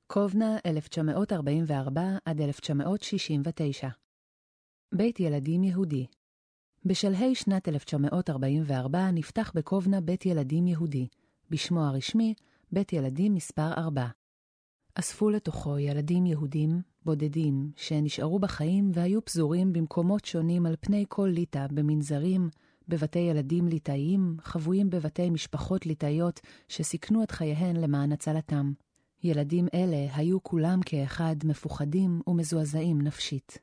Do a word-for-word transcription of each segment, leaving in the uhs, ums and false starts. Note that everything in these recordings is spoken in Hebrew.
קובנה אלף תשע מאות ארבעים וארבע עד אלף תשע מאות שישים ותשע. בית ילדים יהודי. בשלהי שנת אלף תשע מאות ארבעים וארבע נפתח בקובנה בית ילדים יהודי, בשמו הרשמי בית ילדים מספר ארבע. אספו לתוכו ילדים יהודים בודדים שנשארו בחיים והיו פזורים במקומות שונים על פני כל ליטא, במנזרים, בבתי ילדים ליטאיים, חבויים בבתי משפחות ליטאיות שסיכנו את חייהן למען הצלתם. ילדים אלה היו כולם כאחד מפוחדים ומזועזעים נפשית.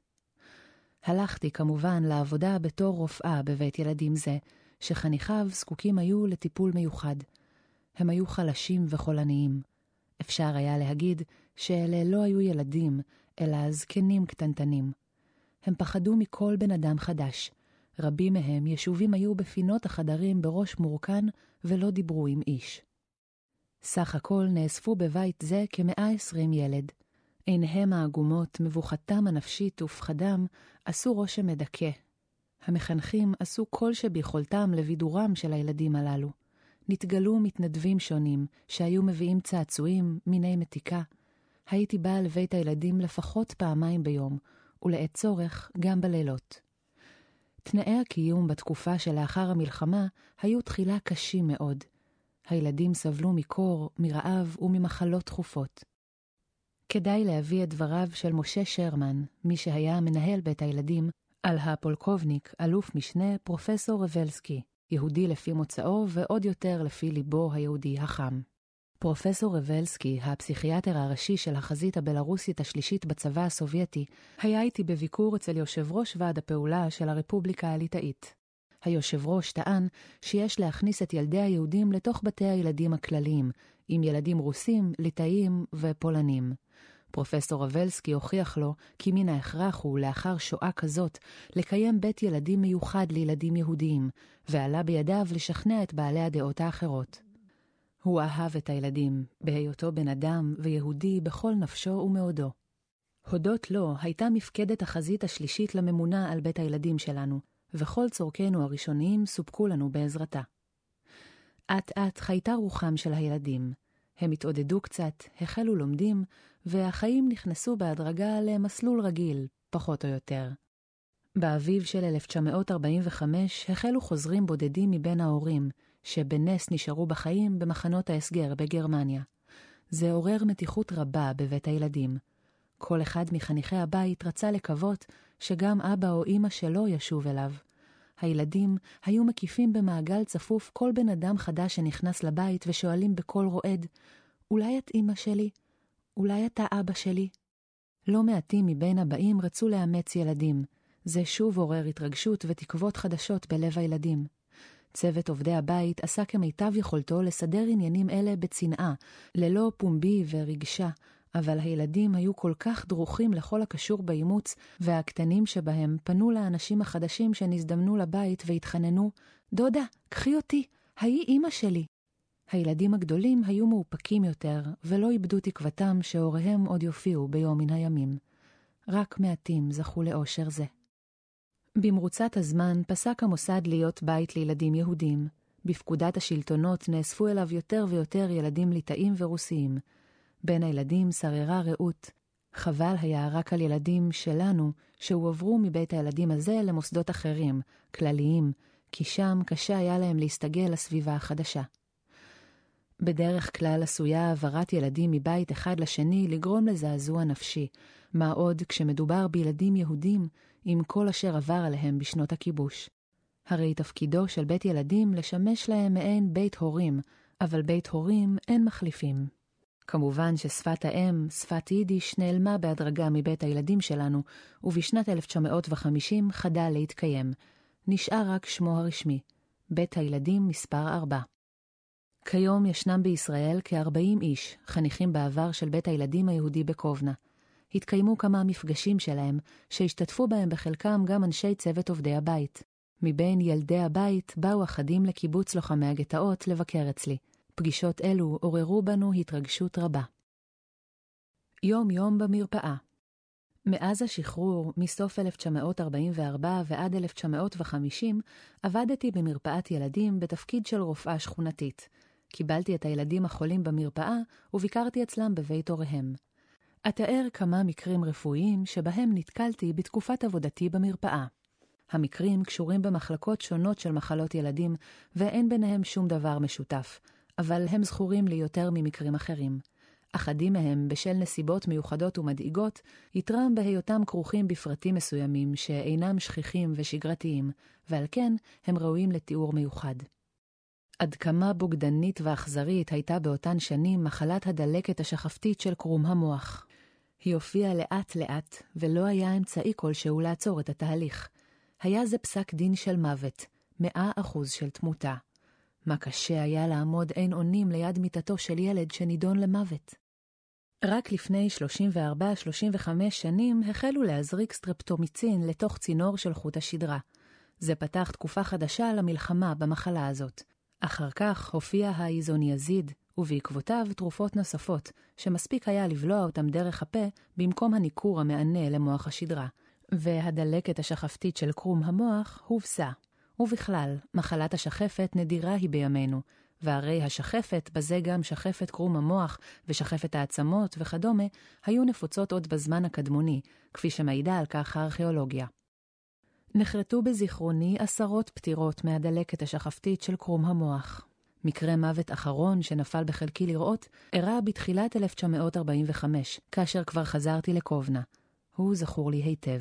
הלכתי כמובן לעבודה בתור רופאה בבית ילדים זה, שחניכיו זקוקים היו לטיפול מיוחד. הם היו חלשים וחולניים. אפשר היה להגיד שאלה לא היו ילדים, אלא זקנים קטנטנים. הם פחדו מכל בן אדם חדש. רבים מהם ישובים היו בפינות החדרים בראש מורכן ולא דיברו עם איש. סך הכל נאספו בבית זה כמאה עשרים ילד. עיניהם העגומות, מבוכתם הנפשית ופחדם עשו רושם מדכא. המחנכים עשו כל שביכולתם לבידורם של הילדים הללו. נתגלו מתנדבים שונים שהיו מביאים צעצועים, מיני מתיקה. הייתי באה לבית הילדים לפחות פעמיים ביום, ולעת צורך גם בלילות. תנאי הקיום בתקופה שלאחר המלחמה היו תחילה קשים מאוד. הילדים סבלו מקור, מרעב וממחלות תכופות. כדאי להביא את דבריו של משה שרמן, מי שהיה מנהל בית הילדים, על הפולקובניק, אלוף משנה פרופסור רבלסקי, יהודי לפי מוצאו ועוד יותר לפי ליבו היהודי החם. פרופסור רבלסקי, הפסיכיאטר הראשי של החזית הבלרוסית השלישית בצבא הסובייטי, היה איתי בביקור אצל יושב ראש ועד הפעולה של הרפובליקה הליטאית. היושב ראש טען שיש להכניס את ילדי היהודים לתוך בתי הילדים הכלליים, עם ילדים רוסים, ליטאים ופולנים. פרופסור רבלסקי הוכיח לו כי מן ההכרח הוא לאחר שואה כזאת לקיים בית ילדים מיוחד לילדים יהודיים, ועלה בידיו לשכנע את בעלי הדעות האחרות. הוא אהב את הילדים, בהיותו בן אדם ויהודי בכל נפשו ומאודו. הודות לו הייתה מפקדת החזית השלישית לממונה על בית הילדים שלנו, וכל צורכנו הראשוניים סופקו לנו בעזרתה. עת עת חייתה רוחם של הילדים. הם התעודדו קצת, החלו לומדים, והחיים נכנסו בהדרגה למסלול רגיל, פחות או יותר. באביב של אלף תשע מאות ארבעים וחמש החלו חוזרים בודדים מבין ההורים, שבנס נשארו בחיים במחנות ההסגר בגרמניה. זה עורר מתיחות רבה בבית הילדים. כל אחד מחניכי הבית רצה לקוות שגם אבא או אמא שלו ישוב אליו. הילדים היו מקיפים במעגל צפוף כל בן אדם חדש שנכנס לבית ושואלים בקול רועד, אולי את אמא שלי? אולי אתה אבא שלי? לא מעטים מבין הבאים רצו לאמץ ילדים. זה שוב עורר התרגשות ותקוות חדשות בלב הילדים. צוות עובדי הבית עשה כמיטב יכולתו לסדר עניינים אלה בצנעה, ללא פומבי ורגשה, אבל הילדים היו כל כך דרוכים לכל הקשור באימוץ, והקטנים שבהם פנו לאנשים החדשים שנזדמנו לבית והתחננו, דודה, קחי אותי, היי אמא שלי. הילדים הגדולים היו מאופקים יותר, ולא איבדו תקוותם שהוריהם עוד יופיעו ביום מן הימים. רק מעטים זכו לאושר זה. במרוצת הזמן פסק המוסד להיות בית לילדים יהודים. בפקודת השלטונות נאספו אליו יותר ויותר ילדים ליטאים ורוסיים. בין הילדים שררה רעות. חבל היה רק על ילדים שלנו שהועברו מבית הילדים הזה למוסדות אחרים, כלליים, כי שם קשה היה להם להסתגל לסביבה החדשה. בדרך כלל עשויה העברת ילדים מבית אחד לשני לגרום לזעזוע נפשי, מה עוד כשמדובר בילדים יהודים עם כל אשר עבר עליהם בשנות הכיבוש. הרי תפקידו של בית ילדים לשמש להם מעין בית הורים, אבל בית הורים אין מחליפים. כמובן ששפת האם, שפת יידיש, נעלמה בהדרגה מבית הילדים שלנו, ובשנת אלף תשע מאות וחמישים חדל להתקיים. נשאר רק שמו הרשמי, בית הילדים מספר ארבע. כיום ישנם בישראל כ-ארבעים איש, חניכים בעבר של בית הילדים היהודי בקובנה. התקיימו כמה מפגשים שלהם, שהשתתפו בהם בחלקם גם אנשי צוות עובדי הבית. מבין ילדי הבית באו אחדים לקיבוץ לוחמי הגטאות לבקר אצלי. פגישות אלו עוררו בנו התרגשות רבה. יום יום במרפאה. מאז השחרור, מסוף אלף תשע מאות ארבעים וארבע ועד אלף תשע מאות וחמישים, עבדתי במרפאת ילדים בתפקיד של רופאה שכונתית. קיבלתי את הילדים החולים במרפאה וביקרתי אצלם בבית הוריהם. אתאר כמה מקרים רפואיים שבהם נתקלתי בתקופת עבודתי במרפאה. המקרים קשורים במחלקות שונות של מחלות ילדים, ואין ביניהם שום דבר משותף, אבל הם זכורים לי יותר ממקרים אחרים. אחדים מהם, בשל נסיבות מיוחדות ומדאיגות, יתרם בהיותם כרוכים בפרטים מסוימים שאינם שכיחים ושגרתיים, ועל כן הם ראויים לתיאור מיוחד. עד כמה בוגדנית ואכזרית הייתה באותן שנים מחלת הדלקת השחפתית של קרום המוח. היא הופיעה לאט לאט, ולא היה אמצעי כלשהו לעצור את התהליך. היה זה פסק דין של מוות, מאה אחוז של תמותה. מה קשה היה לעמוד אין אונים ליד מיטתו של ילד שנידון למוות. רק לפני שלושים וארבע שלושים וחמש שנים החלו להזריק סטרפטומיצין לתוך צינור של חוט השדרה. זה פתח תקופה חדשה למלחמה במחלה הזאת. אחר כך הופיע האיזוניאזיד, ובעקבותיו תרופות נוספות, שמספיק היה לבלוע אותם דרך הפה במקום הניקור המענה למוח השדרה. והדלקת השחפתית של קרום המוח הובסה. ובכלל, מחלת השחפת נדירה היא בימינו, והרי השחפת, בזה גם שחפת קרום המוח ושחפת העצמות וכדומה, היו נפוצות עוד בזמן הקדמוני, כפי שמעידה על כך הארכיאולוגיה. נחרטו בזיכרוני עשרות פטירות מהדלקת השחפתית של קרום המוח. מקרה מוות אחרון שנפל בחלקי לראות, אירע בתחילת אלף תשע מאות ארבעים וחמש, כאשר כבר חזרתי לקובנה. הוא זכור לי היטב.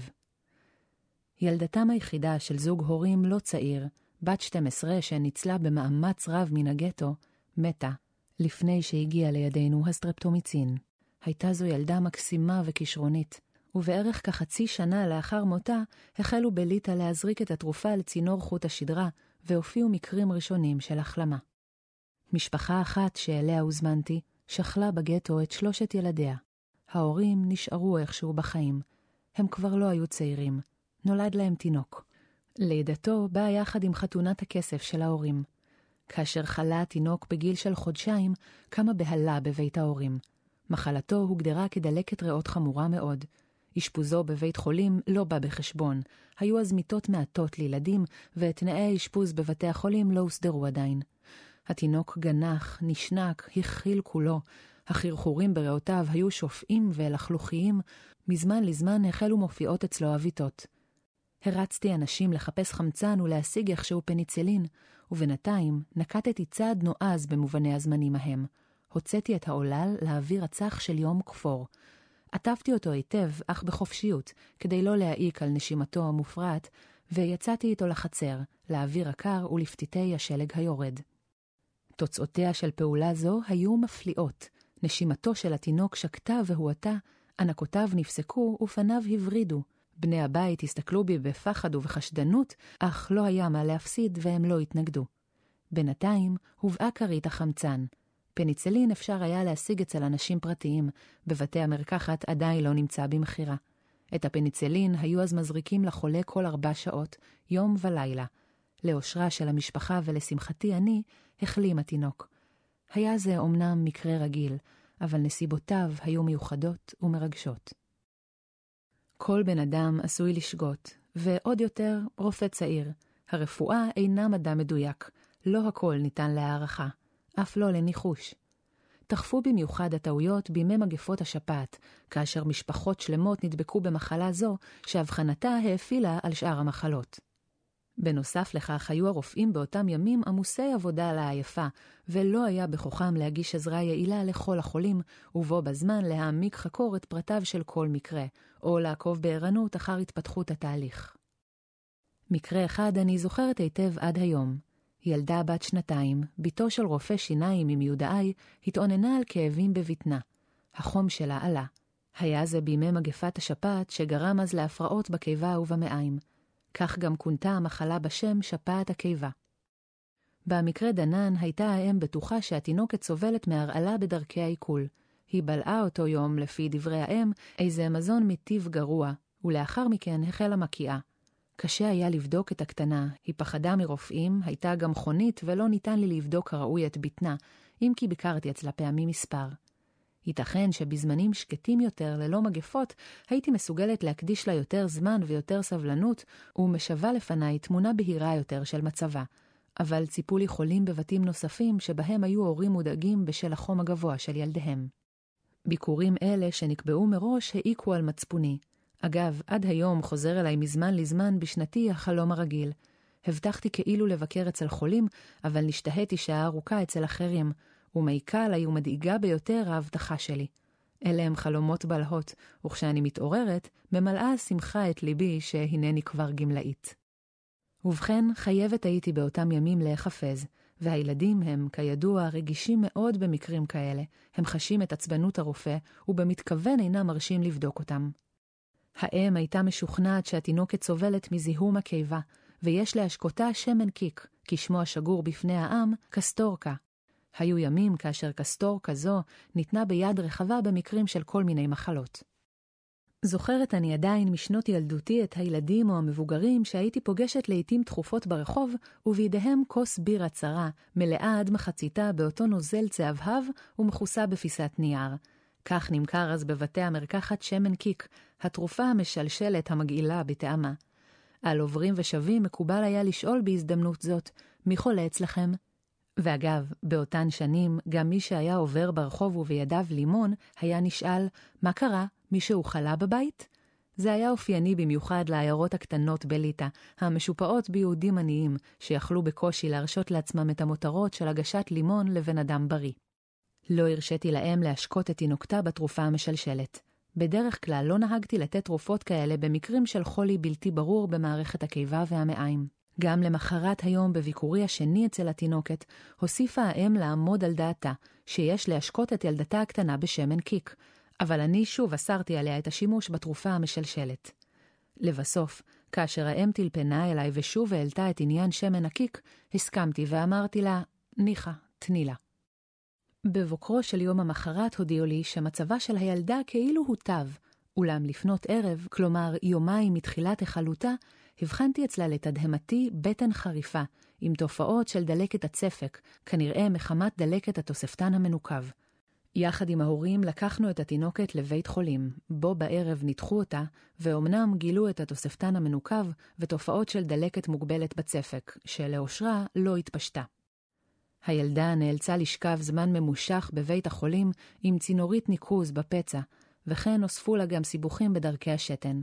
ילדתם היחידה של זוג הורים לא צעיר, בת שתים עשרה שניצלה במאמץ רב מן הגטו, מתה, לפני שהגיע לידינו הסטרפטומיצין. הייתה זו ילדה מקסימה וכישרונית, ובערך כחצי שנה לאחר מותה, החלו בליטא להזריק את התרופה לצינור חוט השדרה, והופיעו מקרים ראשונים של החלמה. משפחה אחת שאליה הוזמנתי, שכלה בגטו את שלושת ילדיה. ההורים נשארו איכשהו בחיים. הם כבר לא היו צעירים. נולד להם תינוק. לידתו באה יחד עם חתונת הכסף של ההורים. כאשר חלה התינוק בגיל של חודשיים, קמה בהלה בבית ההורים. מחלתו הוגדרה כדלקת ריאות חמורה מאוד. אשפוזו בבית חולים לא בא בחשבון. היו אז מיטות מעטות לילדים, ותנאי האשפוז בבתי החולים לא הוסדרו עדיין. התינוק גנח, נשנק, הכיל כולו. החרחורים בריאותיו היו שופעים ולחלוכיים. מזמן לזמן החלו מופיעות אצלו אביתות. הרצתי אנשים לחפש חמצן ולהשיג איכשהו פניצילין, ובינתיים נקטתי צעד נועז במובני הזמנים ההם. הוצאתי את העולל לאוויר הצח של יום כפור. עטפתי אותו היטב, אך בחופשיות, כדי לא להעיק על נשימתו המופרעת, ויצאתי איתו לחצר, לאוויר הקר ולפתיתי השלג היורד. תוצאותיה של פעולה זו היו מפליאות. נשימתו של התינוק שקטה והועטה, ענקותיו נפסקו ופניו הברידו. בני הבית הסתכלו בי בפחד ובחשדנות, אך לא היה מה להפסיד והם לא התנגדו. בינתיים הובאה כרית החמצן. פניצילין אפשר היה להשיג אצל אנשים פרטיים, בבתי המרקחת עדיין לא נמצא במחירה. את הפניצילין היו אז מזריקים לחולה כל ארבע שעות, יום ולילה. לאושרה של המשפחה ולשמחתי אני, החלים התינוק. היה זה אומנם מקרה רגיל, אבל נסיבותיו היו מיוחדות ומרגשות. כל בן אדם עשוי לשגות, ועוד יותר רופא צעיר. הרפואה אינה מדע מדויק, לא הכל ניתן להערכה, אף לא לניחוש. תחפו במיוחד הטעויות בימי מגפות השפעת, כאשר משפחות שלמות נדבקו במחלה זו, שהבחנתה האפילה על שאר המחלות. בנוסף לכך היו הרופאים באותם ימים עמוסי עבודה לעייפה, ולא היה בכוחם להגיש עזרה יעילה לכל החולים, ובו בזמן להעמיק חקור את פרטיו של כל מקרה, או לעקוב בערנות אחר התפתחות התהליך. מקרה אחד אני זוכרת היטב עד היום. ילדה בת שנתיים, ביתו של רופא שיניים עם יהודאי, התעוננה על כאבים בבטנה. החום שלה עלה. היה זה בימי מגפת השפעת שגרם אז להפרעות בקיבה ובמעיים. כך גם כונתה המחלה בשם שפעת הקיבה. במקרה דנן הייתה האם בטוחה שהתינוקת סובלת מהרעלה בדרכי העיכול. היא בלעה אותו יום, לפי דברי האם, איזה מזון מטיב גרוע, ולאחר מכן החלה מקיאה. קשה היה לבדוק את הקטנה, היא פחדה מרופאים, הייתה גם חונית ולא ניתן לי לבדוק הראוי את בטנה, אם כי ביקרתי אצלה פעמים מספר. ייתכן שבזמנים שקטים יותר ללא מגפות, הייתי מסוגלת להקדיש לה יותר זמן ויותר סבלנות, ומשווה לפניי תמונה בהירה יותר של מצבה. אבל ציפו לי חולים בבתים נוספים שבהם היו הורים מודאגים בשל החום הגבוה של ילדיהם. ביקורים אלה שנקבעו מראש העיקו על מצפוני. אגב, עד היום חוזר אליי מזמן לזמן בשנתי החלום הרגיל. הבטחתי כאילו לבקר אצל חולים, אבל נשתהיתי שעה ארוכה אצל אחרים, ומעיקה עליי ומדאיגה ביותר ההבטחה שלי. אלה הם חלומות בלהות, וכשאני מתעוררת, ממלאה השמחה את ליבי שהנני כבר גמלאית. ובכן, חייבת הייתי באותם ימים להיחפז, והילדים הם, כידוע, רגישים מאוד במקרים כאלה. הם חשים את עצבנות הרופא, ובמתכוון אינם מרשים לבדוק אותם. האם הייתה משוכנעת שהתינוקת סובלת מזיהום הקיבה, ויש להשקותה שמן קיק, כי שמו השגור בפני העם, קסטורקה. היו ימים כאשר קסטורקה זו ניתנה ביד רחבה במקרים של כל מיני מחלות. זוכרת אני עדיין משנות ילדותי את הילדים או המבוגרים שהייתי פוגשת לעתים תכופות ברחוב, ובידיהם כוס בירה צרה, מלאה עד מחציתה באותו נוזל צהבהב ומכוסה בפיסת נייר. כך נמכר אז בבתי המרקחת שמן קיק, התרופה המשלשלת המגעילה בטעמה. על עוברים ושבים מקובל היה לשאול בהזדמנות זאת, מי חולה אצלכם? ואגב, באותן שנים, גם מי שהיה עובר ברחוב ובידיו לימון, היה נשאל, מה קרה? מישהו חלה בבית? זה היה אופייני במיוחד לעיירות הקטנות בליטה, המשופעות ביהודים עניים, שיכלו בקושי להרשות לעצמם את המותרות של הגשת לימון לבן אדם בריא. לא הרשיתי להם להשקות את תינוקתה בתרופה המשלשלת. בדרך כלל לא נהגתי לתת תרופות כאלה במקרים של חולי בלתי ברור במערכת הקיבה והמעיים. גם למחרת היום בביקורי השני אצל התינוקת, הוסיפה האם לעמוד על דעתה, שיש להשקות את ילדתה הקטנה בשמן קיק, אבל אני שוב אסרתי עליה את השימוש בתרופה המשלשלת. לבסוף, כאשר האם טלפנה אליי ושוב העלתה את עניין שמן הקיק, הסכמתי ואמרתי לה, ניחה, תני לה. בבוקרו של יום המחרת הודיעו לי שמצבה של הילדה כאילו הוטב, אולם לפנות ערב, כלומר יומיים מתחילת החלותה, הבחנתי אצלה לתדהמתי בטן חריפה, עם תופעות של דלקת הצפק, כנראה מחמת דלקת התוספתן המנוקב. יחד עם ההורים לקחנו את התינוקת לבית חולים, בו בערב ניתחו אותה, ואומנם גילו את התוספתן המנוקב ותופעות של דלקת מוגבלת בצפק, שלאושרה לא התפשטה. הילדה נאלצה לשכב זמן ממושך בבית החולים עם צינורית ניקוז בפצע, וכן נוספו לה גם סיבוכים בדרכי השתן.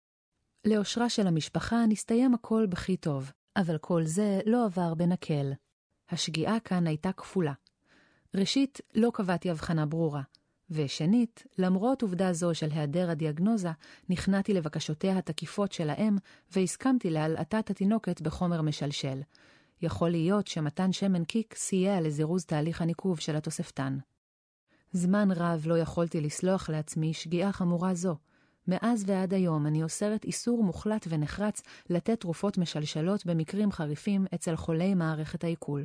לאושרה של המשפחה נסתיים הכל בכי טוב, אבל כל זה לא עבר בנקל. השגיאה כאן הייתה כפולה. ראשית, לא קבעתי הבחנה ברורה, ושנית, למרות עובדה זו של היעדר הדיאגנוזה, נכנעתי לבקשותיה התקיפות של האם, והסכמתי להלעטת התינוקת בחומר משלשל. יכול להיות שמתן שמן קיק סייע לזירוז תהליך הניקוב של התוספתן. זמן רב לא יכולתי לסלוח לעצמי שגיאה חמורה זו. מאז ועד היום אני אוסרת איסור מוחלט ונחרץ לתת תרופות משלשלות במקרים חריפים אצל חולי מערכת העיכול.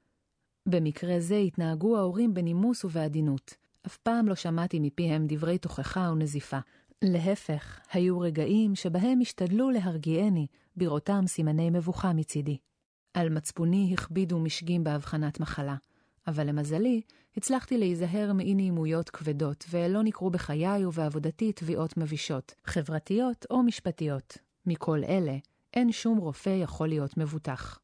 במקרה זה התנהגו ההורים בנימוס ובעדינות. אף פעם לא שמעתי מפיהם דברי תוכחה ונזיפה. להפך, היו רגעים שבהם השתדלו להרגיעני, בראותם סימני מבוכה מצידי. על מצפוני הכבידו משגים בהבחנת מחלה, אבל למזלי הצלחתי להיזהר מאי נעימויות כבדות, ולא נקרו בחיי ובעבודתי תביעות מבישות, חברתיות או משפטיות. מכל אלה, אין שום רופא יכול להיות מבוטח.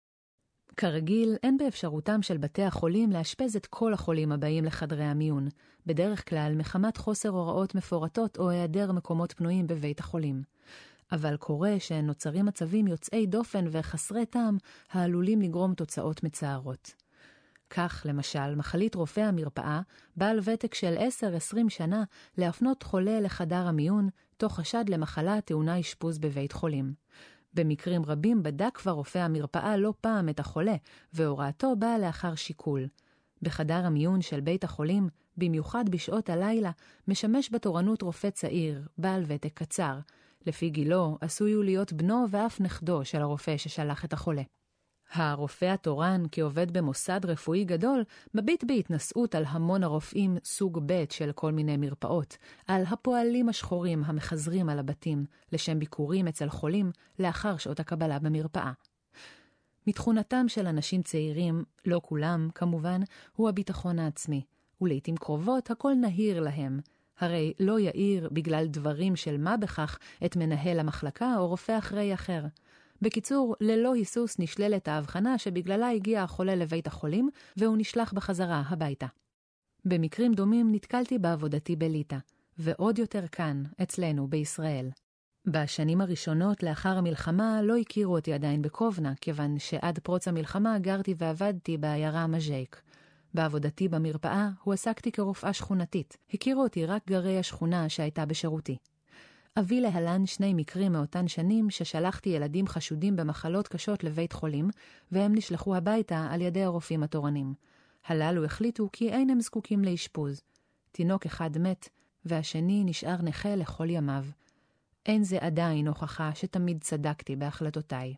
כרגיל, אין באפשרותם של בתי החולים להשפז את כל החולים הבאים לחדרי המיון, בדרך כלל מחמת חוסר הוראות מפורטות או היעדר מקומות פנויים בבית החולים. אבל קורה שנוצרים מצבים יוצאי דופן וחסרי טעם העלולים לגרום תוצאות מצערות. כך, למשל, מחליט רופא המרפאה, בעל ותק של עשר עשרים שנה, להפנות חולה לחדר המיון, תוך חשד למחלה טעונה אשפוז בבית חולים. במקרים רבים בדק כבר רופא המרפאה לא פעם את החולה, והוראתו באה לאחר שיקול. בחדר המיון של בית החולים, במיוחד בשעות הלילה, משמש בתורנות רופא צעיר, בעל ותק קצר. לפי גילו, עשויו להיות בנו ואף נכדו של הרופא ששלח את החולה. הרופא התורן, כעובד במוסד רפואי גדול, מביט בהתנסות על המון הרופאים סוג ב' של כל מיני מרפאות, על הפועלים השחורים המחזרים על הבתים, לשם ביקורים אצל חולים לאחר שעות הקבלה במרפאה. מתכונתם של אנשים צעירים, לא כולם, כמובן, הוא הביטחון העצמי, ולעיתים קרובות הכל נהיר להם, הרי לא יאיר בגלל דברים של מה בכך את מנהל המחלקה או רופא אחרי אחר. בקיצור, ללא היסוס נשללת ההבחנה שבגללה הגיע החולה לבית החולים, והוא נשלח בחזרה הביתה. במקרים דומים נתקלתי בעבודתי בליטא, ועוד יותר כאן, אצלנו, בישראל. בשנים הראשונות לאחר המלחמה לא הכירו אותי עדיין בקובנה, כיוון שעד פרוץ המלחמה גרתי ועבדתי בעיירה מז'ייק. בעבודתי במרפאה הועסקתי כרופאה שכונתית. הכירו אותי רק גרי השכונה שהייתה בשירותי. אביא להלן שני מקרים מאותן שנים ששלחתי ילדים חשודים במחלות קשות לבית חולים, והם נשלחו הביתה על ידי הרופאים התורנים. הללו החליטו כי אין הם זקוקים לאשפוז. תינוק אחד מת, והשני נשאר נכה לכל ימיו. אין זה עדיין הוכחה שתמיד צדקתי בהחלטותיי.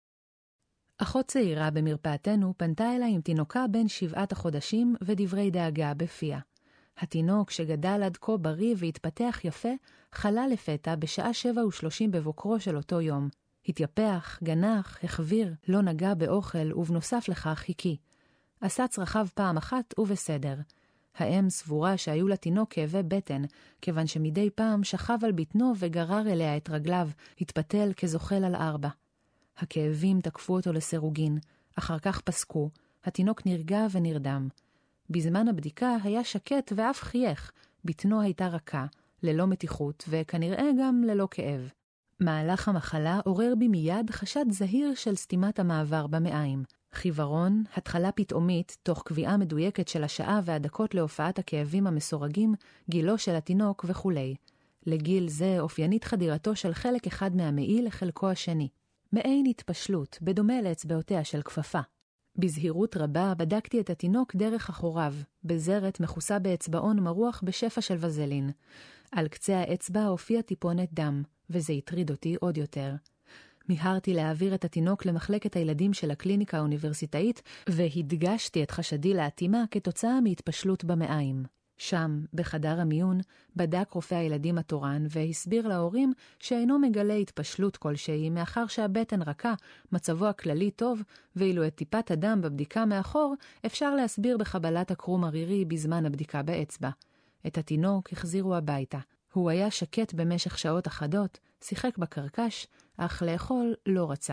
אחות צעירה במרפאתנו פנתה אליי עם תינוקה בן שבעת החודשים ודברי דאגה בפיה. התינוק שגדל עד כה בריא והתפתח יפה, חלה לפתע בשעה שבע ושלושים בבוקרו של אותו יום. התייפח, גנח, החביר, לא נגע באוכל ובנוסף לכך חיכי. עשה צרכיו פעם אחת ובסדר. האם סבורה שהיו לתינוק כאבי בטן, כיוון שמדי פעם שכב על בטנו וגרר אליה את רגליו, התפתל כזוחל על ארבע. הכאבים תקפו אותו לסירוגין, אחר כך פסקו, התינוק נרגע ונרדם. בזמן הבדיקה היה שקט ואף חייך, בטנו הייתה רכה, ללא מתיחות וכנראה גם ללא כאב. מהלך המחלה עורר בי מיד חשד זהיר של סתימת המעבר במעיים. חיוורון, התחלה פתאומית, תוך קביעה מדויקת של השעה והדקות להופעת הכאבים המסורגים, גילו של התינוק וכו'. לגיל זה אופיינית חדירתו של חלק אחד מהמעי לחלקו השני. מעין התפשלות, בדומה לאצבעותיה של כפפה. בזהירות רבה בדקתי את התינוק דרך אחוריו, בזרת מכוסה באצבעון מרוח בשפע של וזלין. על קצה האצבע הופיע טיפונת דם, וזה הטריד אותי עוד יותר. מיהרתי להעביר את התינוק למחלקת הילדים של הקליניקה האוניברסיטאית, והדגשתי את חשדי להתאימה כתוצאה מהתפשלות במעיים. שם, בחדר המיון, בדק רופא הילדים התורן והסביר להורים שאינו מגלה התפשלות כלשהי מאחר שהבטן רכה, מצבו הכללי טוב, ואילו את טיפת הדם בבדיקה מאחור אפשר להסביר בחבלת הקרום הרירי בזמן הבדיקה באצבע. את התינוק החזירו הביתה. הוא היה שקט במשך שעות אחדות, שיחק בקרקש, אך לאכול לא רצה.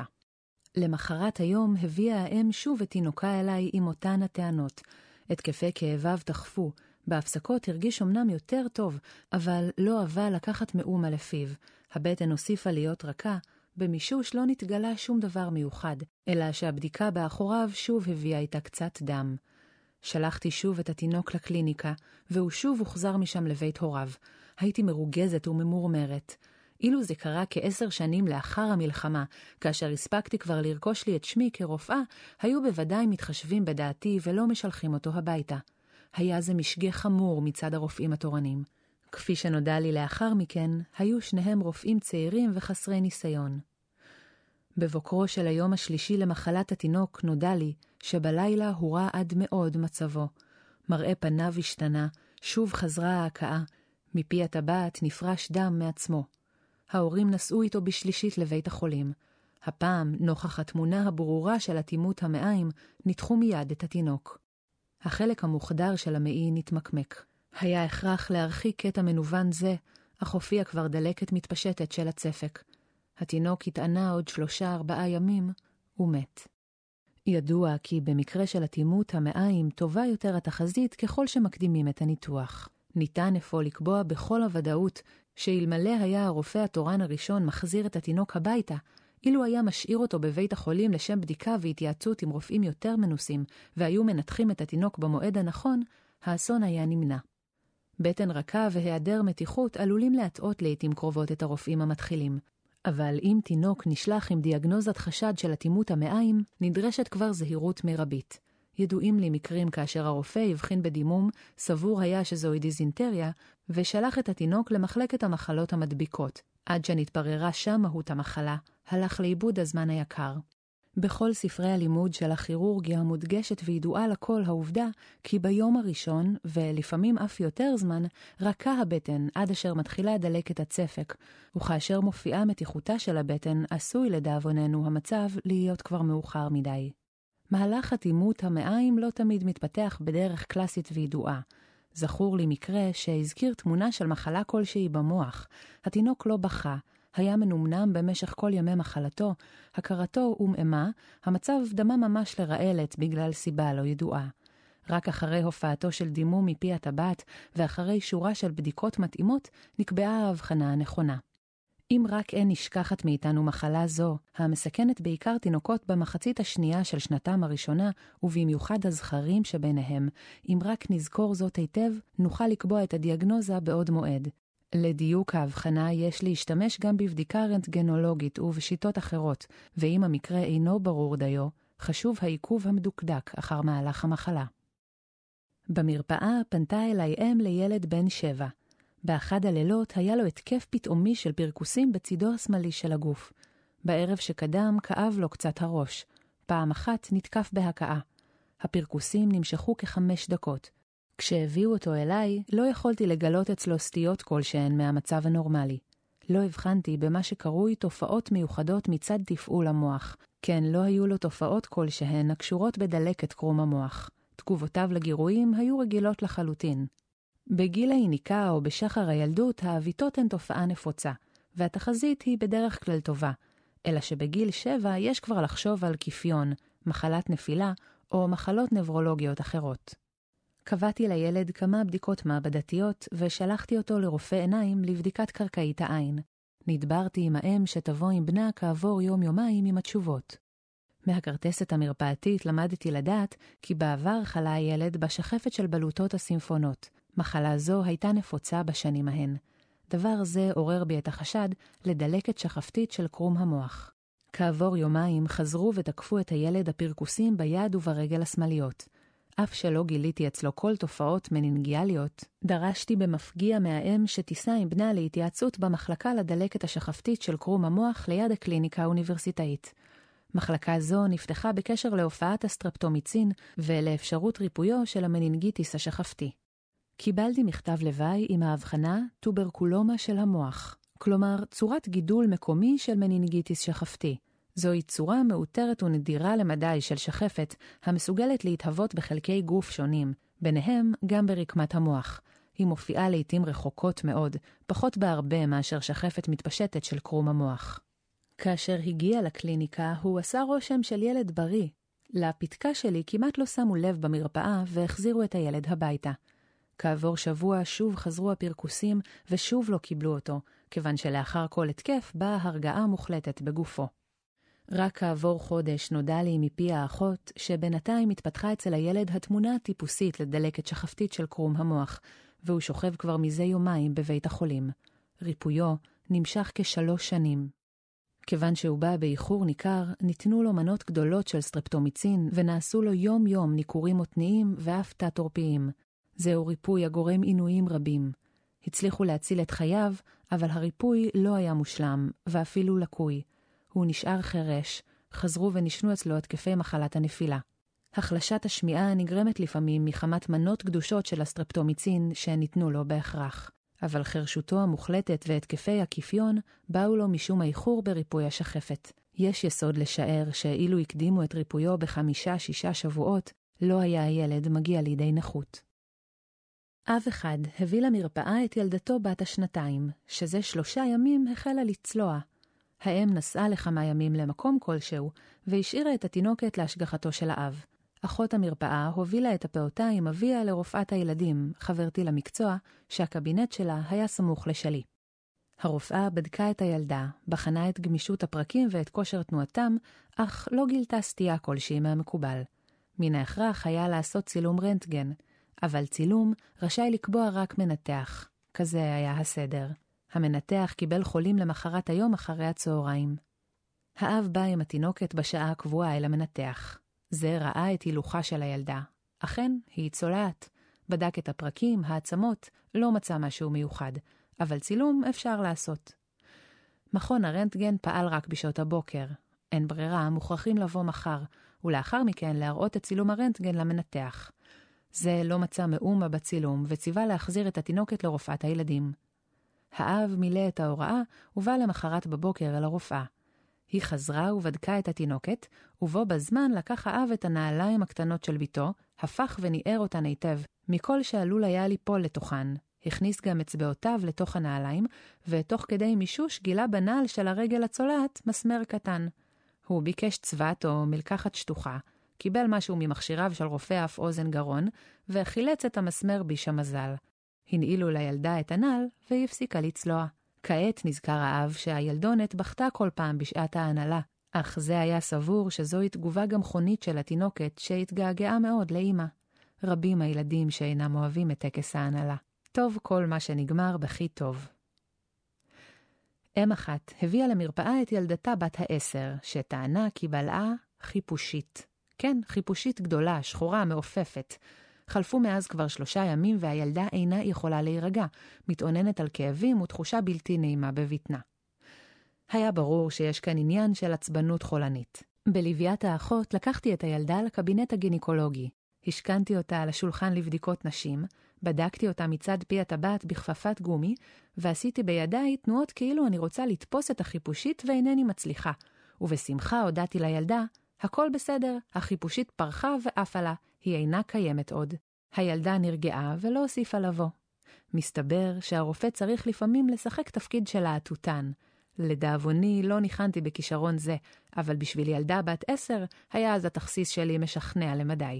למחרת היום הביאה האם שוב את תינוקה אליי עם אותן הטענות. התקפי כאביו תחפו, בהפסקות הרגיש אמנם יותר טוב, אבל לא אהבה לקחת מאומה לפיו. הבטן הוסיפה להיות רכה, במישוש לא נתגלה שום דבר מיוחד, אלא שהבדיקה באחוריו שוב הביאה איתה קצת דם. שלחתי שוב את התינוק לקליניקה, והוא שוב הוחזר משם לבית הוריו. הייתי מרוגזת וממורמרת. אילו זה קרה כעשר שנים לאחר המלחמה, כאשר הספקתי כבר לרכוש לי את שמי כרופאה, היו בוודאי מתחשבים בדעתי ולא משלחים אותו הביתה. היה זה משגה חמור מצד הרופאים התורנים. כפי שנודע לי לאחר מכן, היו שניהם רופאים צעירים וחסרי ניסיון. בבוקרו של היום השלישי למחלת התינוק נודע לי שבלילה הורע עד מאוד מצבו. מראה פניו השתנה, שוב חזרה ההקאה, מפי הטבעת נפרש דם מעצמו. ההורים נסעו איתו בשלישית לבית החולים. הפעם, נוכח התמונה הברורה של אטימות המעיים, ניתחו מיד את התינוק. החלק המוחדר של המעי נתמקמק. היה הכרח להרחיק קטע מנוון זה, אך הופיע כבר דלקת מתפשטת של הצפק. התינוק התענה עוד שלושה ארבעה ימים, ומת. ידוע כי במקרה של אטימות המעיים טובה יותר התחזית ככל שמקדימים את הניתוח. ניתן אפוא לקבוע בכל הוודאות שאלמלא היה הרופא התורן הראשון מחזיר את התינוק הביתה, אילו היה משאיר אותו בבית החולים לשם בדיקה והתייעצות עם רופאים יותר מנוסים, והיו מנתחים את התינוק במועד הנכון, האסון היה נמנע. בטן רכה והיעדר מתיחות עלולים להטעות לעתים קרובות את הרופאים המתחילים. אבל אם תינוק נשלח עם דיאגנוזת חשד של אטימות המעיים, נדרשת כבר זהירות מרבית. ידועים לי מקרים כאשר הרופא הבחין בדימום, סבור היה שזוהי דיזינטריה, ושלח את התינוק למחלקת המחלות המדביקות. עד שנתבררה שם מהות המחלה, הלך לאיבוד הזמן היקר. בכל ספרי הלימוד של הכירורגיה מודגשת וידועה לכל העובדה כי ביום הראשון, ולפעמים אף יותר זמן, רכה הבטן עד אשר מתחילה דלקת הצפק, וכאשר מופיעה מתיחותה של הבטן, עשוי לדאבוננו המצב להיות כבר מאוחר מדי. מהלך אטימות המעיים לא תמיד מתפתח בדרך קלאסית וידועה. זכור לי מקרה שהזכיר תמונה של מחלה כלשהי במוח. התינוק לא בכה, היה מנומנם במשך כל ימי מחלתו, הכרתו ומאמה, המצב דמה ממש לרעלת בגלל סיבה לא ידועה. רק אחרי הופעתו של דימום מפי הטבעת ואחרי שורה של בדיקות מתאימות נקבעה ההבחנה הנכונה. אם רק אין נשכחת מאיתנו מחלה זו, המסכנת בעיקר תינוקות במחצית השנייה של שנתם הראשונה, ובמיוחד הזכרים שביניהם, אם רק נזכור זאת היטב, נוכל לקבוע את הדיאגנוזה בעוד מועד. לדיוק ההבחנה יש להשתמש גם בבדיקה רנטגנולוגית ובשיטות אחרות, ואם המקרה אינו ברור דיו, חשוב העיכוב המדוקדק אחר מהלך המחלה. במרפאה פנתה אליי אם לילד בן שבע. באחד הלילות היה לו התקף פתאומי של פרקוסים בצידו השמאלי של הגוף. בערב שקדם כאב לו קצת הראש. פעם אחת נתקף בהקאה. הפרקוסים נמשכו כחמש דקות. כשהביאו אותו אליי, לא יכולתי לגלות אצלו סטיות כלשהן מהמצב הנורמלי. לא הבחנתי במה שקרוי תופעות מיוחדות מצד תפעול המוח. כן, לא היו לו תופעות כלשהן הקשורות בדלקת קרום המוח. תגובותיו לגירויים היו רגילות לחלוטין. בגיל היניקה או בשחר הילדות, האביתות הן תופעה נפוצה, והתחזית היא בדרך כלל טובה, אלא שבגיל שבע יש כבר לחשוב על כיפיון, מחלת נפילה או מחלות נברולוגיות אחרות. קבעתי לילד כמה בדיקות מעבדתיות ושלחתי אותו לרופא עיניים לבדיקת קרקעית העין. נדברתי עם האם שתבוא עם בנה כעבור יום-יומיים עם התשובות. מהכרטסת המרפאתית למדתי לדעת כי בעבר חלה הילד בשחפת של בלוטות הסימפונות. מחלה זו הייתה נפוצה בשנים ההן. דבר זה עורר בי את החשד לדלקת שחפתית של קרום המוח. כעבור יומיים חזרו ותקפו את הילד הפרקוסים ביד וברגל השמאליות. אף שלא גיליתי אצלו כל תופעות מנינגיאליות, דרשתי במפגיע מהאם שתיסע עם בנה להתייעצות במחלקה לדלקת השחפתית של קרום המוח ליד הקליניקה האוניברסיטאית. מחלקה זו נפתחה בקשר להופעת הסטרפטומיצין ולאפשרות ריפויו של המנינגיטיס השחפתי. קיבלתי מכתב לוואי עם ההבחנה טוברקולומה של המוח, כלומר צורת גידול מקומי של מנינגיטיס שחפתי. זוהי צורה מאותרת ונדירה למדי של שחפת, המסוגלת להתהוות בחלקי גוף שונים, ביניהם גם ברקמת המוח. היא מופיעה לעתים רחוקות מאוד, פחות בהרבה מאשר שחפת מתפשטת של קרום המוח. כאשר הגיע לקליניקה, הוא עשה רושם של ילד בריא. לפתקה שלי כמעט לא שמו לב במרפאה והחזירו את הילד הביתה. כעבור שבוע שוב חזרו הפרקוסים ושוב לא קיבלו אותו, כיוון שלאחר כל התקף באה הרגעה מוחלטת בגופו. רק כעבור חודש נודע לי מפי האחות שבינתיים התפתחה אצל הילד התמונה הטיפוסית לדלקת שחפתית של קרום המוח, והוא שוכב כבר מזה יומיים בבית החולים. ריפויו נמשך כשלוש שנים. כיוון שהוא בא באיחור ניכר, ניתנו לו מנות גדולות של סטרפטומיצין ונעשו לו יום יום ניקורים מותניים ואף תת-עורפיים. זהו ריפוי הגורם עינויים רבים. הצליחו להציל את חייו, אבל הריפוי לא היה מושלם ואפילו לקוי. הוא נשאר חרש, חזרו ונשנו אצלו התקפי מחלת הנפילה. החלשת השמיעה נגרמת לפעמים מחמת מנות קדושות של הסטרפטומיצין שניתנו לו בהכרח. אבל חרשותו המוחלטת והתקפי הכיפיון באו לו משום האיחור בריפוי השחפת. יש יסוד לשער שאילו הקדימו את ריפויו בחמישה-שישה שבועות, לא היה הילד מגיע לידי נכות. אב אחד הביא למרפאה את ילדתו בת השנתיים, שזה שלושה ימים החלה לצלוע. האם נסעה לכמה ימים למקום כלשהו, והשאירה את התינוקת להשגחתו של האב. אחות המרפאה הובילה את הפעוטה עם אביה לרופאת הילדים, חברתי למקצוע, שהקבינט שלה היה סמוך לשלי. הרופאה בדקה את הילדה, בחנה את גמישות הפרקים ואת כושר תנועתם, אך לא גילתה סטייה כלשהי מהמקובל. מן ההכרח היה לעשות צילום רנטגן, אבל צילום רשאי לקבוע רק מנתח. כזה היה הסדר. המנתח קיבל חולים למחרת היום אחרי הצהריים. האב בא עם התינוקת בשעה הקבועה אל המנתח. זה ראה את הילוכה של הילדה. אכן, היא צולעת. בדק את הפרקים, העצמות, לא מצא משהו מיוחד, אבל צילום אפשר לעשות. מכון הרנטגן פעל רק בשעות הבוקר. אין ברירה, מוכרחים לבוא מחר, ולאחר מכן להראות את צילום הרנטגן למנתח. זה לא מצא מאומה בצילום, וציווה להחזיר את התינוקת לרופאת הילדים. האב מילא את ההוראה, ובא למחרת בבוקר אל הרופאה. היא חזרה ובדקה את התינוקת, ובו בזמן לקח האב את הנעליים הקטנות של ביתו, הפך וניער אותן היטב, מכל שעלול היה ליפול לתוכן. הכניס גם אצבעותיו לתוך הנעליים, ותוך כדי מישוש גילה בנעל של הרגל הצולעת מסמר קטן. הוא ביקש צוות או מלקחת שטוחה, קיבל משהו ממכשיריו של רופא אף אוזן גרון, וחילץ את המסמר ביש המזל. הנעילו לילדה את הנעל, והיא הפסיקה לצלוע. כעת נזכר האב שהילדונת בכתה כל פעם בשעת ההנהלה, אך זה היה סבור שזוהי תגובה גמחונית של התינוקת שהתגעגעה מאוד לאמא. רבים הילדים שאינם אוהבים את טקס ההנהלה. טוב כל מה שנגמר בכי טוב. אם אחת הביאה למרפאה את ילדתה בת העשר, שטענה כי בלעה חיפושית. כן, חיפושית גדולה, שחורה, מעופפת. חלפו מאז כבר שלושה ימים והילדה אינה יכולה להירגע, מתעוננת על כאבים ותחושה בלתי נעימה בבטנה. היה ברור שיש כאן עניין של עצבנות חולנית. בלוויית האחות לקחתי את הילדה לקבינט הגינקולוגי. השכנתי אותה על השולחן לבדיקות נשים, בדקתי אותה מצד פי הטבעת בכפפת גומי, ועשיתי בידיי תנועות כאילו אני רוצה לתפוס את החיפושית ואינני מצליחה. ובשמחה הודעתי לילדה, הכל בסדר, החיפושית פרחה ואף עלה, היא אינה קיימת עוד. הילדה נרגעה ולא הוסיפה לבוא. מסתבר שהרופא צריך לפעמים לשחק תפקיד של העתותן. לדאבוני לא ניחנתי בכישרון זה, אבל בשביל ילדה בת עשר היה אז התכסיס שלי משכנע למדי.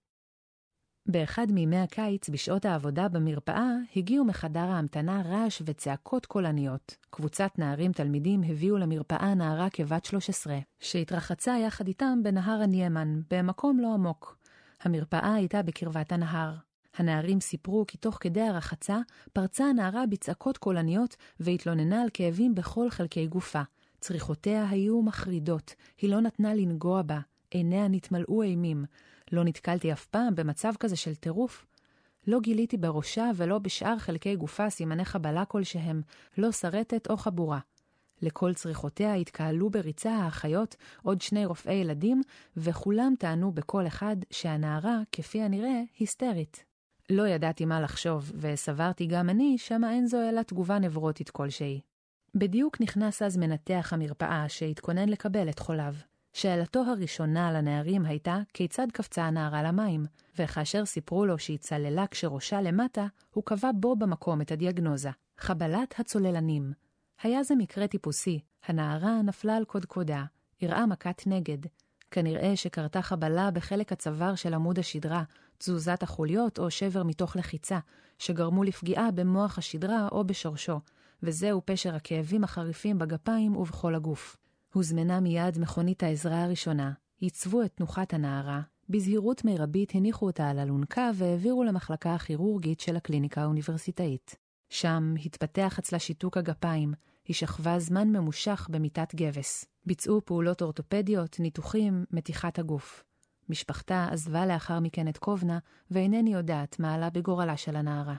באחד מימי הקיץ בשעות העבודה במרפאה הגיעו מחדר ההמתנה רעש וצעקות קולניות. קבוצת נערים תלמידים הביאו למרפאה נערה כבת שלוש עשרה, שהתרחצה יחד איתם בנהר הניימן, במקום לא עמוק. המרפאה הייתה בקרבת הנהר. הנערים סיפרו כי תוך כדי הרחצה פרצה הנערה בצעקות קולניות והתלוננה על כאבים בכל חלקי גופה. צריכותיה היו מחרידות, היא לא נתנה לנגוע בה, עיניה נתמלאו אימים. לא נתקלתי אף פעם במצב כזה של טירוף. לא גיליתי בראשה ולא בשאר חלקי גופה סימני חבלה כלשהם, לא שרטת או חבורה. לכל צריכותיה התקהלו בריצה האחיות עוד שני רופאי ילדים, וכולם טענו בכל אחד שהנערה, כפי הנראה, היסטרית. לא ידעתי מה לחשוב, וסברתי גם אני שמה אין זו אלא תגובה נברוטית כלשהי. בדיוק נכנס אז מנתח המרפאה שהתכונן לקבל את חוליו. שאלתו הראשונה לנערים הייתה כיצד קפצה הנערה למים, וכאשר סיפרו לו שהיא צללה כשראשה למטה, הוא קבע בו במקום את הדיאגנוזה, חבלת הצוללנים. היה זה מקרה טיפוסי, הנערה נפלה על קודקודה, הראה מכת נגד. כנראה שקרתה חבלה בחלק הצוואר של עמוד השדרה, תזוזת החוליות או שבר מתוך לחיצה, שגרמו לפגיעה במוח השדרה או בשורשו, וזהו פשר הכאבים החריפים בגפיים ובכל הגוף. הוזמנה מיד מכונית העזרה הראשונה, ייצבו את תנוחת הנערה, בזהירות מרבית הניחו אותה על אלונקה והעבירו למחלקה הכירורגית של הקליניקה האוניברסיטאית. שם התפתח אצלה שיתוק הגפיים, היא שכבה זמן ממושך במיטת גבס. ביצעו פעולות אורתופדיות, ניתוחים, מתיחת הגוף. משפחתה עזבה לאחר מכן את קובנה, ואינני יודעת מה עלה בגורלה של הנערה.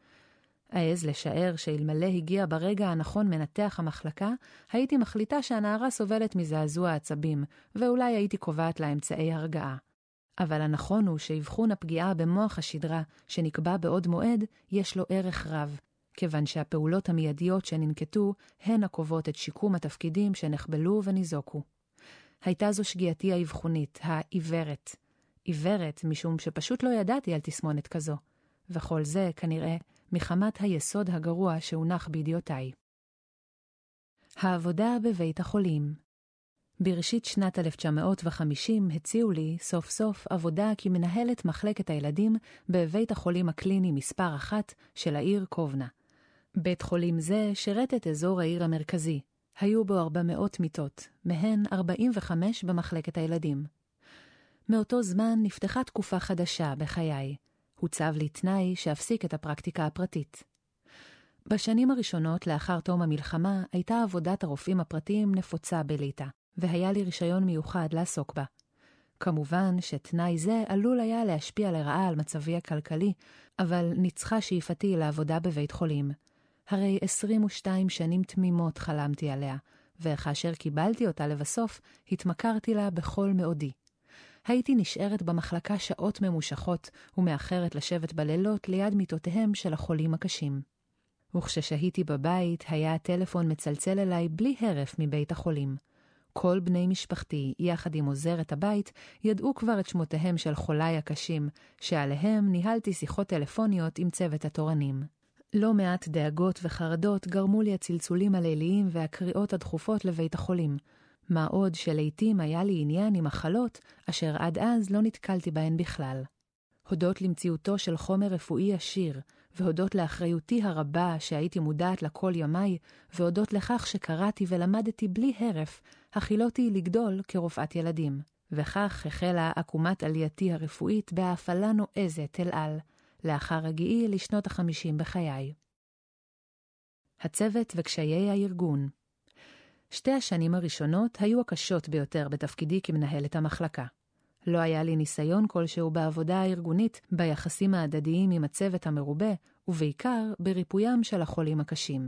העז לשער שאלמלא הגיע ברגע הנכון מנתח המחלקה, הייתי מחליטה שהנערה סובלת מזעזוע עצבים, ואולי הייתי קובעת לה אמצעי הרגעה. אבל הנכון הוא שהבחון הפגיעה במוח השדרה, שנקבע בעוד מועד, יש לו ערך רב, כיוון שהפעולות המיידיות שננקטו, הן הקובעות את שיקום התפקידים שנחבלו וניזוקו. הייתה זו שגיאתי האבחונית, העיוורת. עיוורת משום שפשוט לא ידעתי על תסמונת כזו, וכל זה כנראה מחמת היסוד הגרוע שהונח בידיעותיי. העבודה בבית החולים. בראשית שנת אלף תשע מאות וחמישים הציעו לי סוף סוף עבודה כמנהלת מחלקת הילדים בבית החולים הקליני מספר אחת של העיר קובנה. בית חולים זה שירת את אזור העיר המרכזי. היו בו ארבע מאות מיטות, מהן ארבעים וחמש במחלקת הילדים. מאותו זמן נפתחה תקופה חדשה בחיי. הוצב לי תנאי שהפסיק את הפרקטיקה הפרטית. בשנים הראשונות לאחר תום המלחמה הייתה עבודת הרופאים הפרטיים נפוצה בליטא, והיה לי רישיון מיוחד לעסוק בה. כמובן שתנאי זה עלול היה להשפיע לרעה על מצבי הכלכלי, אבל ניצחה שאיפתי לעבודה בבית חולים. הרי עשרים ושתיים שנים תמימות חלמתי עליה, וכאשר קיבלתי אותה לבסוף, התמכרתי לה בכל מאודי. הייתי נשארת במחלקה שעות ממושכות, ומאחרת לשבת בלילות ליד מיטותיהם של החולים הקשים. וכששהיתי בבית, היה הטלפון מצלצל אליי בלי הרף מבית החולים. כל בני משפחתי, יחד עם עוזרת הבית, ידעו כבר את שמותיהם של חוליי הקשים, שעליהם ניהלתי שיחות טלפוניות עם צוות התורנים. לא מעט דאגות וחרדות גרמו לי הצלצולים הליליים והקריאות הדחופות לבית החולים. מה עוד שלעיתים היה לי עניין עם מחלות, אשר עד אז לא נתקלתי בהן בכלל. הודות למציאותו של חומר רפואי עשיר, והודות לאחריותי הרבה שהייתי מודעת לכל ימיי, והודות לכך שקראתי ולמדתי בלי הרף, החילותי לגדול כרופאת ילדים. וכך החלה עקומת עלייתי הרפואית בהפעלה נועזת אל על, לאחר הגיעי לשנות החמישים בחיי. הצוות וקשיי הארגון. שתי השנים הראשונות היו הקשות ביותר בתפקידי כמנהלת המחלקה. לא היה לי ניסיון כלשהו בעבודה הארגונית, ביחסים ההדדיים עם הצוות המרובה, ובעיקר בריפוים של החולים הקשים.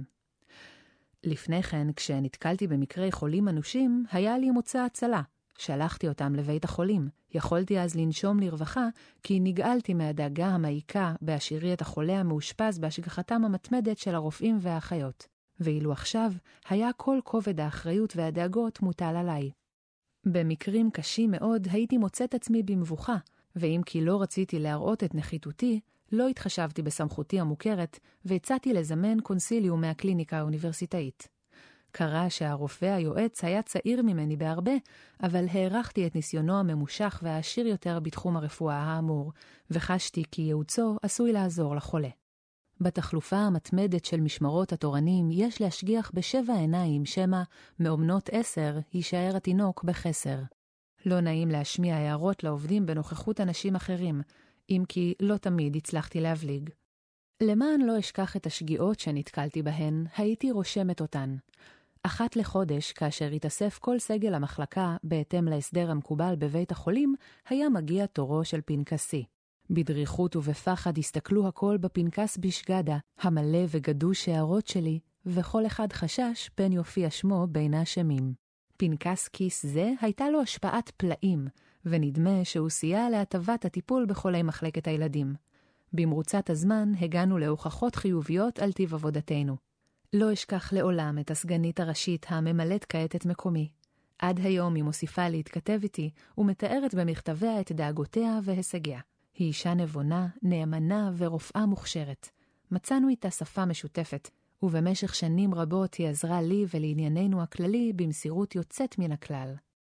לפני כן, כשנתקלתי במקרי חולים אנושים, היה לי מוצא הצלה. שלחתי אותם לבית החולים. יכולתי אז לנשום לרווחה, כי נגאלתי מהדאגה המעיקה בהשאירי את החולה המאושפז בהשגחתם המתמדת של הרופאים והאחיות. ואילו עכשיו היה כל כובד האחריות והדאגות מוטל עליי. במקרים קשים מאוד הייתי מוצאת עצמי במבוכה, ואם כי לא רציתי להראות את נחיתותי, לא התחשבתי בסמכותי המוכרת, והצעתי לזמן קונסיליום מהקליניקה האוניברסיטאית. קרה שהרופא היועץ היה צעיר ממני בהרבה, אבל הערכתי את ניסיונו הממושך והעשיר יותר בתחום הרפואה האמור, וחשתי כי ייעוצו עשוי לעזור לחולה. בתחלופה המתמדת של משמרות התורנים יש להשגיח בשבע עיניים שמה מאומנות עשר יישאר התינוק בחסר. לא נעים להשמיע הערות לעובדים בנוכחות אנשים אחרים, אם כי לא תמיד הצלחתי להבליג. למען לא אשכח את השגיאות שנתקלתי בהן, הייתי רושמת אותן. אחת לחודש, כאשר התאסף כל סגל המחלקה בהתאם להסדר המקובל בבית החולים, היה מגיע תורו של פנקסי. בדריכות ובפחד הסתכלו הכל בפנקס בשגדה, המלא וגדוש הערות שלי, וכל אחד חשש פן יופיע שמו בין האשמים. פנקס כיס זה הייתה לו השפעת פלאים, ונדמה שהוא סייע להטבת הטיפול בחולי מחלקת הילדים. במרוצת הזמן הגענו להוכחות חיוביות על טיב עבודתנו. לא אשכח לעולם את הסגנית הראשית הממלאת כעת את מקומי. עד היום היא מוסיפה להתכתב איתי ומתארת במכתביה את דאגותיה והישגיה. היא אישה נבונה, נאמנה ורופאה מוכשרת. מצאנו איתה שפה משותפת, ובמשך שנים רבות היא עזרה לי ולענייננו הכללי במסירות יוצאת מן הכלל.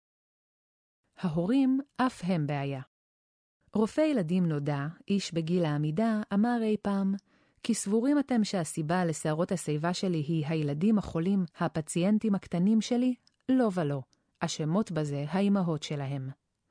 ההורים אף הם בעיה. רופא ילדים נודע, איש בגיל העמידה, אמר אי פעם, כי סבורים אתם שהסיבה לשערות השיבה שלי היא הילדים החולים, הפציינטים הקטנים שלי? לא ולא. השמות בזה האימהות שלהם.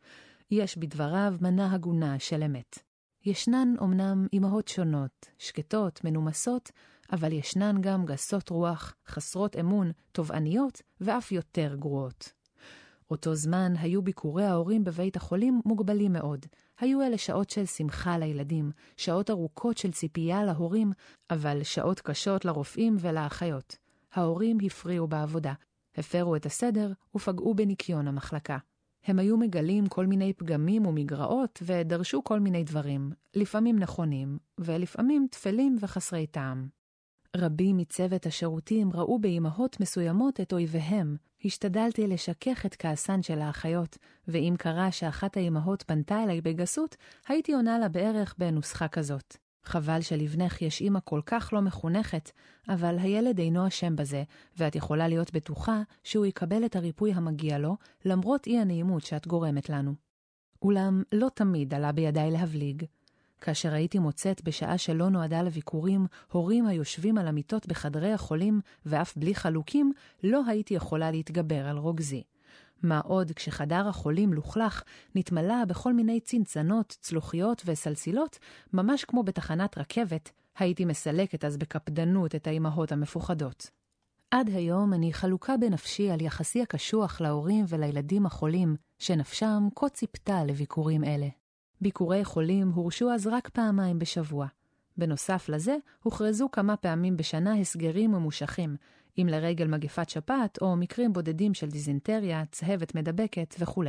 יש בדבריו מנה הגונה של אמת. ישנן אומנם אימהות שונות, שקטות, מנומסות, אבל ישנן גם גסות רוח, חסרות אמון, תובעניות ואף יותר גרועות. אותו זמן היו ביקורי ההורים בבית החולים מוגבלים מאוד. היו אלה שעות של שמחה לילדים, שעות ארוכות של ציפייה להורים, אבל שעות קשות לרופאים ולאחיות. ההורים הפריעו בעבודה, הפרו את הסדר ופגעו בניקיון המחלקה. הם היו מגלים כל מיני פגמים ומגרעות ודרשו כל מיני דברים, לפעמים נכונים ולפעמים תפלים וחסרי טעם. רבים מצוות השירותים ראו באימהות מסוימות את אויביהם. השתדלתי לשכך את כעסן של האחיות, ואם קרה שאחת האימהות פנתה אליי בגסות, הייתי עונה לה בערך בנוסחה כזאת. חבל שלבנך יש אימא כל כך לא מחונכת, אבל הילד אינו אשם בזה, ואת יכולה להיות בטוחה שהוא יקבל את הריפוי המגיע לו, למרות אי הנעימות שאת גורמת לנו. אולם לא תמיד עלה בידיי להבליג. כאשר הייתי מוצאת בשעה שלא נועדה לביקורים, הורים היושבים על המיטות בחדרי החולים, ואף בלי חלוקים, לא הייתי יכולה להתגבר על רוגזי. מה עוד כשחדר החולים לוכלך, נתמלא בכל מיני צנצנות, צלוחיות וסלסילות, ממש כמו בתחנת רכבת, הייתי מסלקת אז בקפדנות את האימהות המפוחדות. עד היום אני חלוקה בנפשי על יחסי הקשוח להורים ולילדים החולים, שנפשם כה ציפתה לביקורים אלה. ביקורי חולים הורשו אז רק פעמיים בשבוע. בנוסף לזה, הוכרזו כמה פעמים בשנה הסגרים ממושכים, אם לרגל מגפת שפעת או מקרים בודדים של דיזנטריה, צהבת מדבקת וכו'.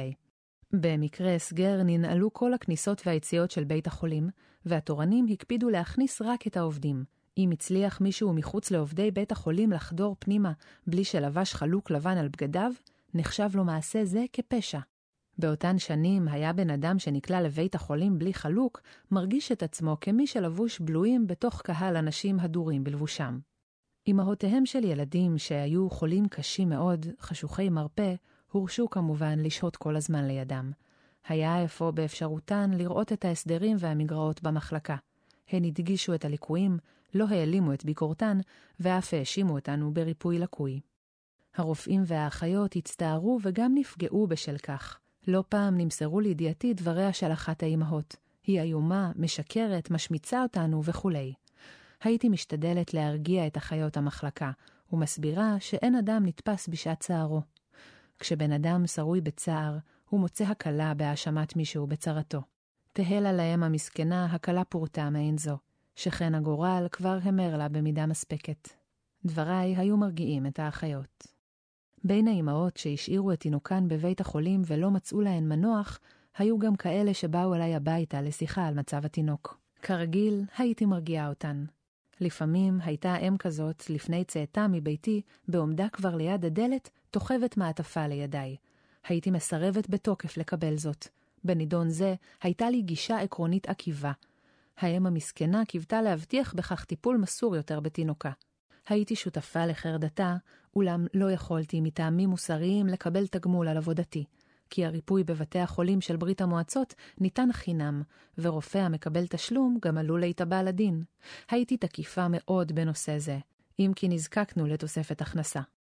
במקרה הסגר ננעלו כל הכניסות והיציאות של בית החולים, והתורנים הקפידו להכניס רק את העובדים. אם הצליח מישהו מחוץ לעובדי בית החולים לחדור פנימה בלי שלבש חלוק לבן על בגדיו, נחשב לו מעשה זה כפשע. באותן שנים היה בן אדם שנקלע לבית החולים בלי חלוק, מרגיש את עצמו כמי שלבוש בלויים בתוך קהל אנשים הדורים בלבושם. אמהותיהם של ילדים שהיו חולים קשים מאוד, חשוכי מרפא, הורשו כמובן לשהות כל הזמן לידם. היה אפוא באפשרותן לראות את ההסדרים והמגרעות במחלקה. הן הדגישו את הליקויים, לא העלימו את ביקורתן, ואף האשימו אותנו בריפוי לקוי. הרופאים והאחיות הצטערו וגם נפגעו בשל כך. לא פעם נמסרו לידיעתי דבריה של אחת האימהות. היא איומה, משקרת, משמיצה אותנו וכו'. הייתי משתדלת להרגיע את אחיות המחלקה, ומסבירה שאין אדם נתפס בשעת צערו. כשבן אדם שרוי בצער, הוא מוצא הקלה בהאשמת מישהו בצרתו. תהלה להם המסכנה הקלה פורטה מעין זו, שכן הגורל כבר המר לה במידה מספקת. דבריי היו מרגיעים את האחיות. בין האימהות שהשאירו את תינוקן בבית החולים ולא מצאו להן מנוח, היו גם כאלה שבאו אליי הביתה לשיחה על מצב התינוק. כרגיל, הייתי מרגיעה אותן. לפעמים הייתה אם כזאת לפני צאתה מביתי, בעומדה כבר ליד הדלת, תוחבת מעטפה לידיי. הייתי מסרבת בתוקף לקבל זאת. בנידון זה הייתה לי גישה עקרונית עקיבה. האם המסכנה קיוותה להבטיח בכך טיפול מסור יותר בתינוקה. הייתי שותפה לחרדתה, אולם לא יכולתי מטעמים מוסריים לקבל תגמול על עבודתי, כי הריפוי בבתי החולים של ברית המועצות ניתן חינם, ורופא המקבל תשלום גם עלול להתאבע לדין. הייתי תקיפה מאוד בנושא זה, אם כי נזקקנו לתוספת הכנסה.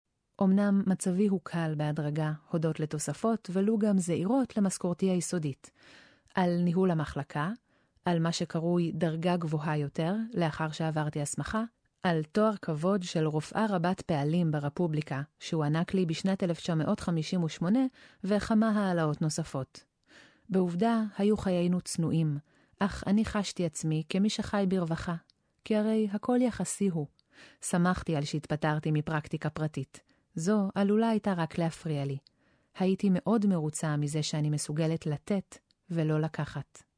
אמנם מצבי הוא קל בהדרגה, הודות לתוספות, ולו גם זעירות למשכורתי היסודית. על ניהול המחלקה, על מה שקרוי דרגה גבוהה יותר, לאחר שעברתי הסמכה, על תואר כבוד של רופאה רבת פעלים ברפובליקה, שהוענק לי בשנת אלף תשע מאות חמישים ושמונה, וכמה העלאות נוספות. בעובדה, היו חיינו צנועים, אך אני חשתי עצמי כמי שחי ברווחה, כי הרי הכל יחסי הוא. שמחתי על שהתפטרתי מפרקטיקה פרטית. זו עלולה הייתה רק להפריע לי. הייתי מאוד מרוצה מזה שאני מסוגלת לתת ולא לקחת.